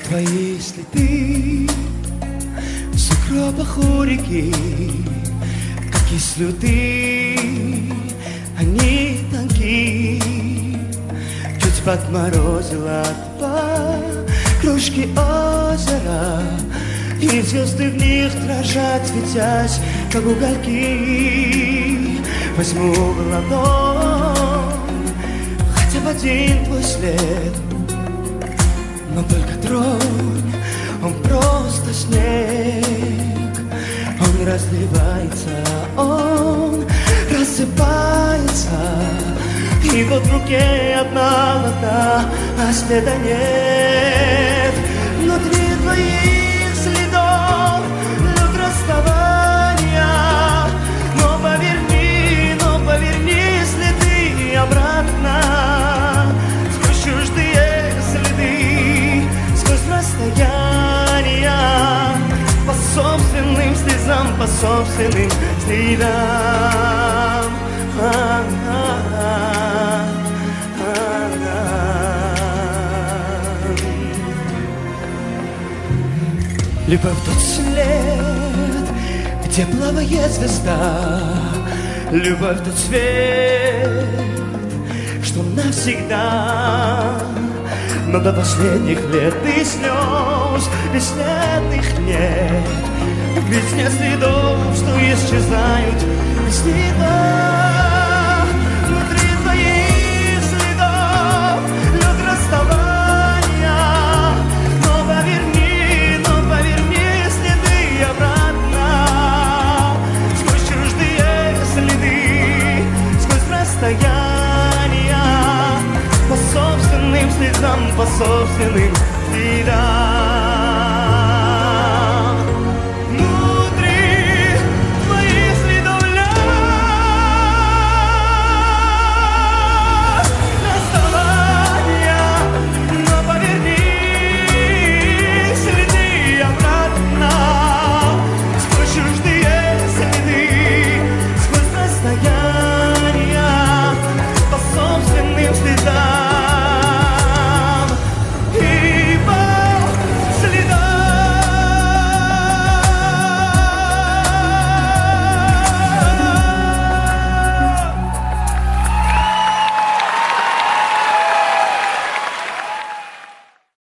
твои следы в сугробах у реки, как кислоты, они тонки. Чуть подморозила два кружки озера, и звезды в них дрожат, светясь, как угольки. Возьму в ладонь хотя бы один твой след, но только тронь, он просто снег. Он разливается, он рассыпается, и вот в руке одна вода, а следа нет. Внутри твоих следов лед расставания, но поверни следы обратно. Сквозь чуждые следы, сквозь расстояния, по собственным слезам, по собственным следам. Любовь тот след, где плавает звезда, любовь тот свет, что навсегда. Но до последних лет и слез бесследных нет, ведь нет следов, что исчезают без следа. Внутри твоих следов лед расставания, но поверни следы обратно. Сквозь чуждые следы, сквозь расстояния, по собственным следам, по собственным следам.